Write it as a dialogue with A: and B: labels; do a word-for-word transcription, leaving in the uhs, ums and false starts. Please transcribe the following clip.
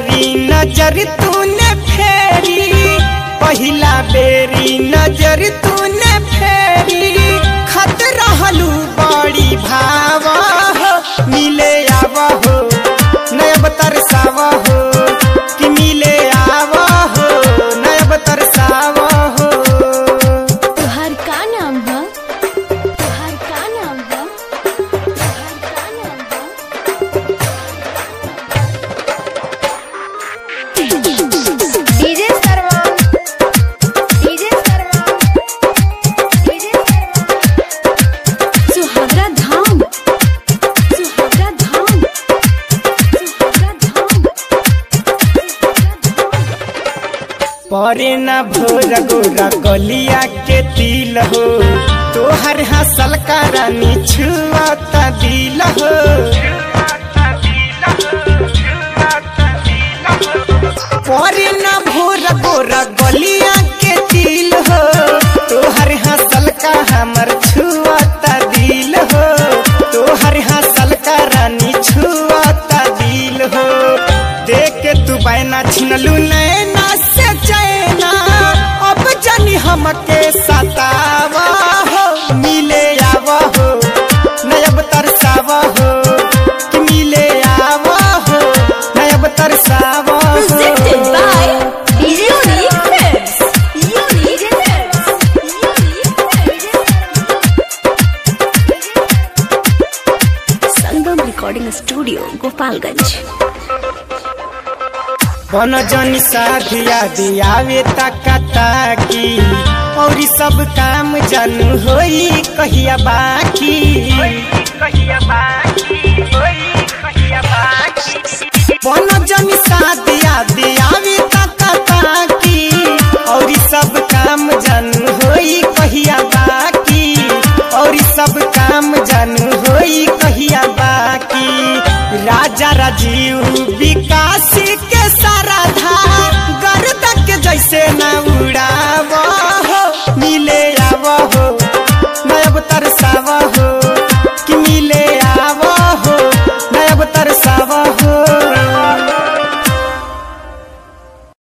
A: बेरी नजर तूने फेरी, पहिला बेरी नजर तूने फेरी, खत रहलू बड़ी भाव हो, मिले आव हो नयब तरसाव हो, कि मिले आव हो नयब तरसाव हो।
B: तुहार का नाम है? तुहार का नाम है? तुहार का नाम है? DJ Sarwan, DJ Sarwan, DJ Sarwan. Suhagra Dham, Suhagra Dham, Suhagra Dham, Suhagra Dham.
A: परे न भोर गोरा कलिया के तिल हो, तोहर हसल का रानी छुआता दिल हो। परे न भोर गोरा गलिया के तिल हो, तोहर हसल का हमर छुआता दिल हो, तोहर हसल का रानी छुआता दिल हो। देख के तू बैना छिनलू नैना से चैना, अब जानी हमके सतावा हो, मिले आव हो नयब तरसावा हो, कि मिले आव हो नयब तरसावा हो।
B: Presented by Unique Films. Unique Films. Unique Films. Sangam recording studio Gopalganj.
A: बन जनी साधिया दियावे तकता की, और सब काम जानू होई कहिया बाकी। बन जनी साधिया दियावे तकता की, और सब काम जानू होई कहिया बाकी, और सब काम जानू होई कहिया बाकी। राजा राजी